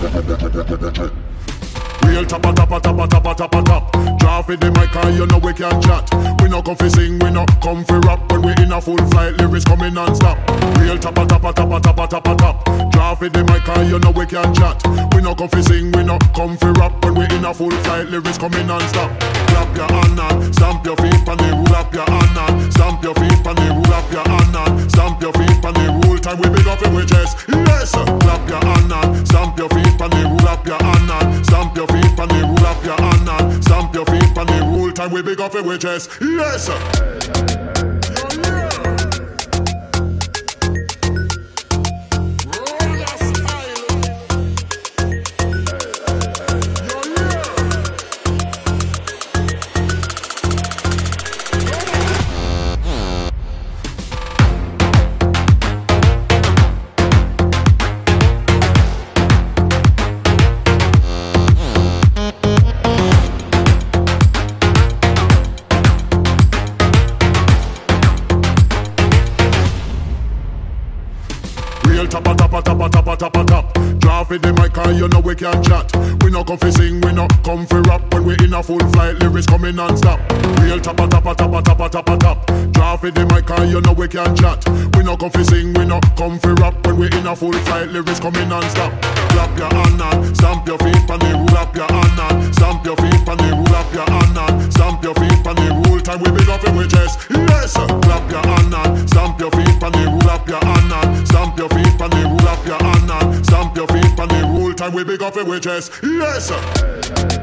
Real tappa tappa tappa tappa tappa tap. Draw for the mic and you know we can chat. We no come fi sing, we no come fi rap. When we in a full flight, lyrics coming non-stop. Real tappa tappa tappa tappa tappa tap. Draw for the mic and you know we can chat. We no come fi sing, we no come fi rap. When we in a full flight, lyrics coming non-stop. Clap your hand and stamp your feet on the rule. Clap your hand and stamp your feet on the rule. Clap your hand and stamp your feet on the rule. Time we big up in we chest. Yes, clap your hand and stamp your feet on the rule. Clap your hand and stamp your feet on the rule. Clap your hand and stamp your feet on the rule. Time we big up in we chest. Yes, tappa tappa tappa tappa tappa tap. Draw for the mic and you know we can chat. We no come fi sing, we no come fi rap. When we in a full flight, lyrics coming non-stop. Real tappa tappa tappa tappa tappa tap. Draw for the mic and you know we can chat. We no come fi sing, we no come fi rap. When we in a full flight, lyrics coming non-stop. Clap your hand and stamp your feet on the rule. Clap your hand and stamp your feet on the rule. Clap your hand and stamp your feet on the rule. Time we big up in we chest. Yes, clap your hand and stamp your feet on the rule. Clap your hand and stamp your feet on the rule. Clap your hand and stamp your feet on the rule. Time we big up in we chest. Yes.